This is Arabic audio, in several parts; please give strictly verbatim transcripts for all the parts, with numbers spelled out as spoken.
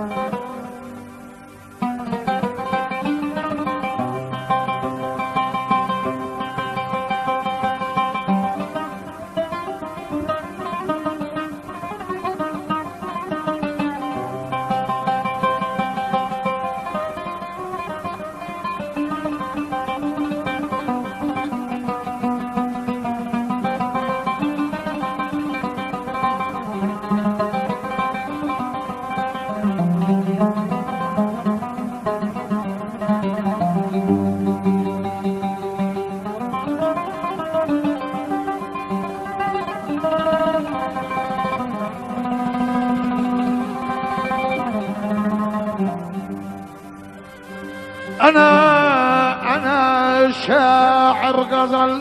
أنا أنا شاعر غزل،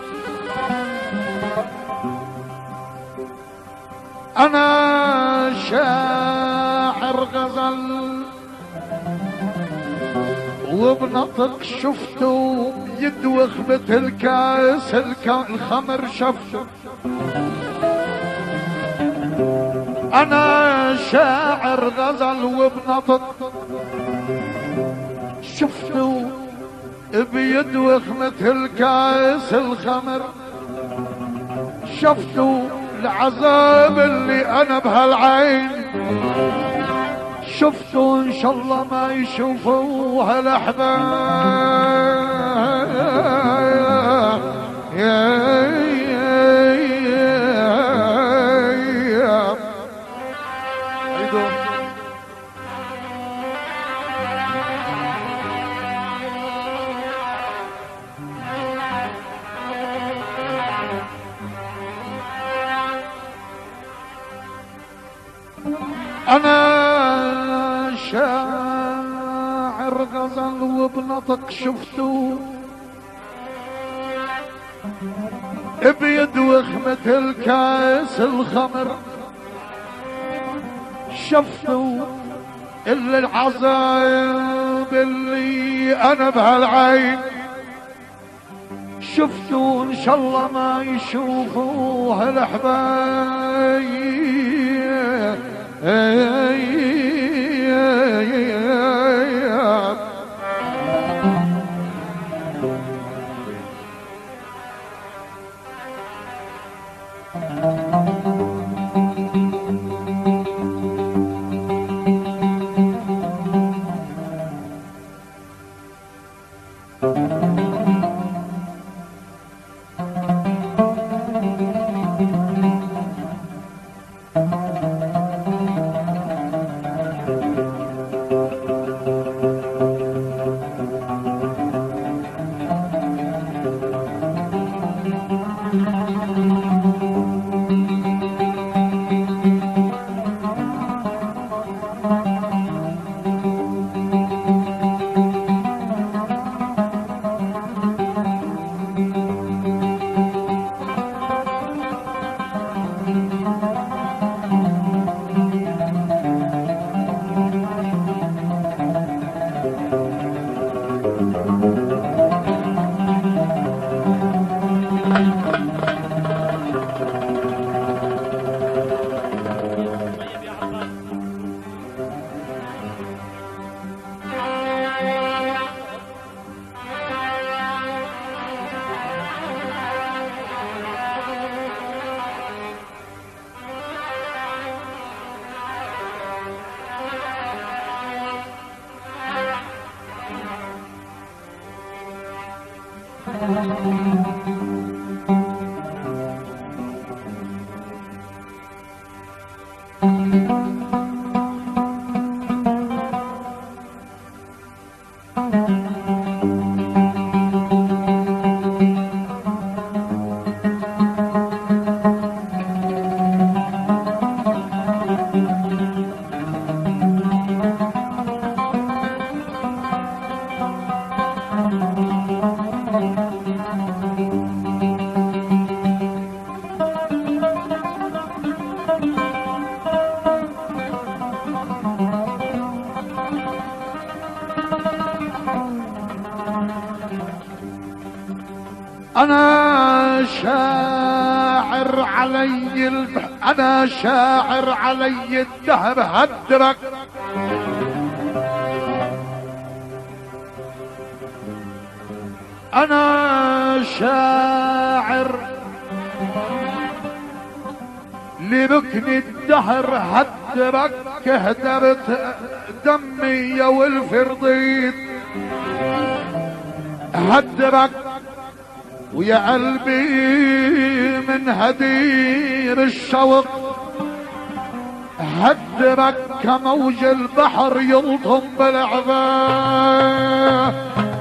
أنا شاعر غزل، وبنطق شفته يدوخ مثل كاس الخمر شفته. أنا شاعر غزل وبنطق شفته بيدوخ مثل كاس الخمر. شفته العذاب اللي انا بهالعين، شفته ان شاء الله ما يشوفوا هالاحباب. يا أنا شاعر غزل وبنطق شفته بيدوخ مثل كاس الخمر. شفته إلا العذاب اللي أنا بهالعين، شفته إن شاء الله ما يشوفوا هالأحباب. أنا شاعر علي البحر، انا شاعر علي الدهر هدرك، انا شاعر لركن الدهر هدرك، هدرت دمي يا والفرضيت هدرك، ويا قلبي من هدير الشوق هدرك كموج البحر يلطم بالعذاب.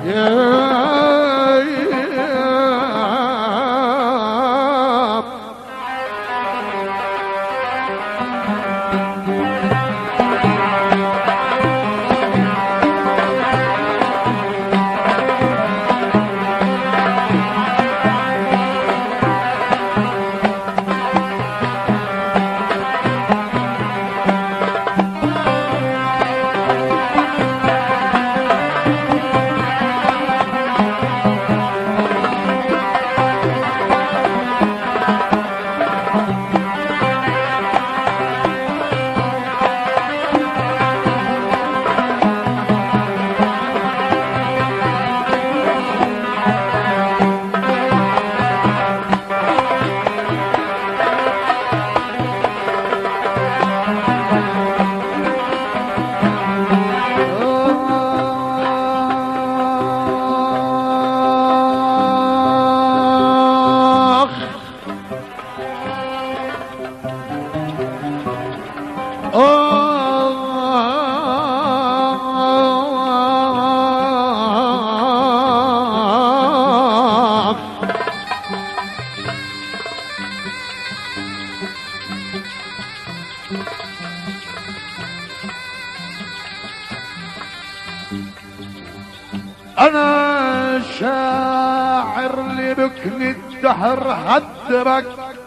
انا شاعر لركن الدهر هدرك،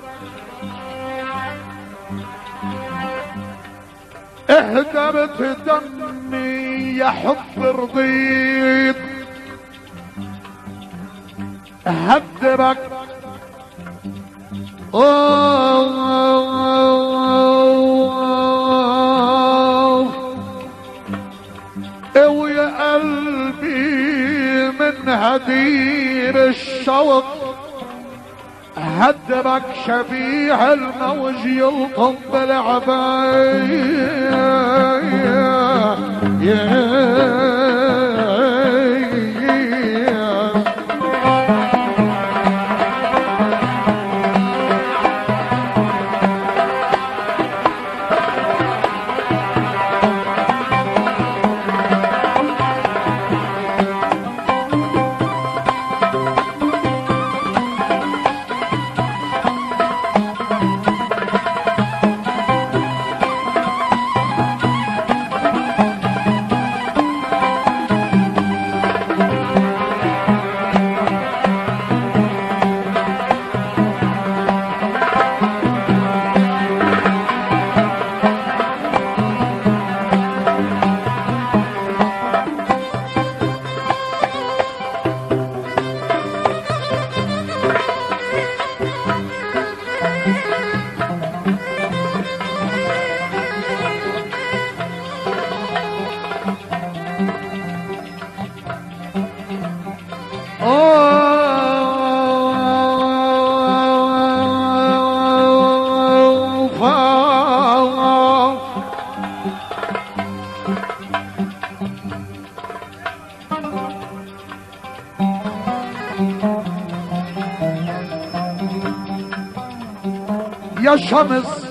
اهدرت دمي يا حب رضيت هدرك، ويا قلبي من هدير الشوق هدرك شبيه الموج يلطم بالعباية. يا شمس